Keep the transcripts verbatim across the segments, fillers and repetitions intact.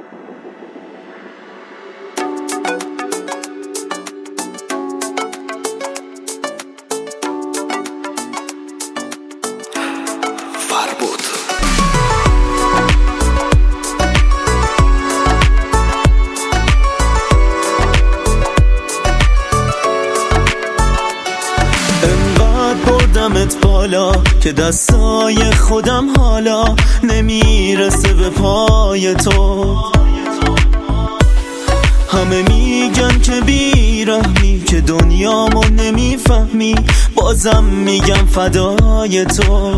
بردمت بالا که دستای خودم حالا نمیرسه به پای تو. همه میگن که بیرحمی، که دنیامو نمیفهمی، بازم میگم فدای تو.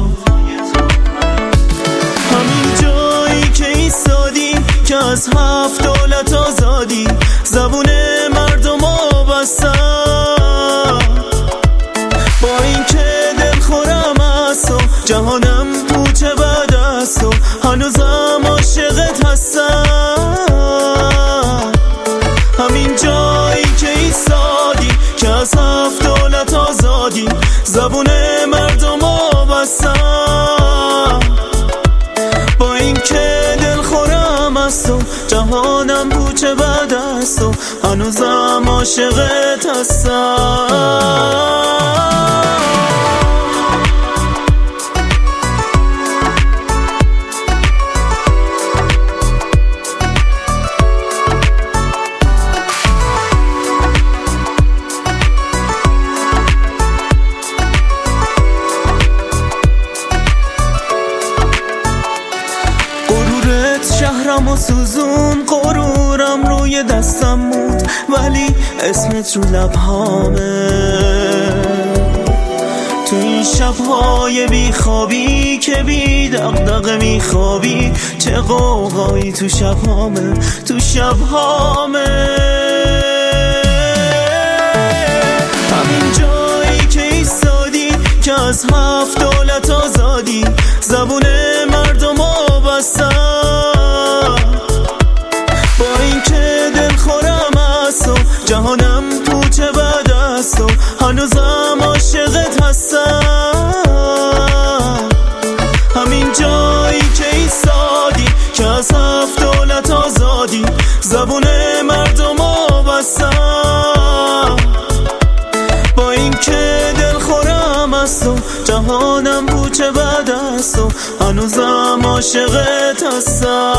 همین جایی که ایستادی که از هفت دولت آزادی، زبون مردمو بستم. با این که دل خورم است و جهانم پوچه بد است و هنوزم عاشقت هستم. همین جایی که ایستادی که از هفت دولت آزادی، زبون مردمو بستم. با این که دل خورم است و جهانم پوچه بد است و هنوزم عاشقت هستم. شهرم و سوزون، غرورم روی دستم موند، ولی اسمت رو لبهامه. تو این شبهای بیخوابی که بی دغدغه میخوابی، چه قوقایی تو شبهامه، تو شبهامه. همین جایی که ایستادی که از هفت دولت آزادی، زبون مردمو بستم. با این که دل خورم است و جهانم پوچه بد است و هنوزم عاشقت هستم. همین جایی که ایستادی که از هفت دولت آزادی، زبون مردمو بستم. با این که دل خورم است و جهانم پوچه بد است و هنوزم عاشقت هستم.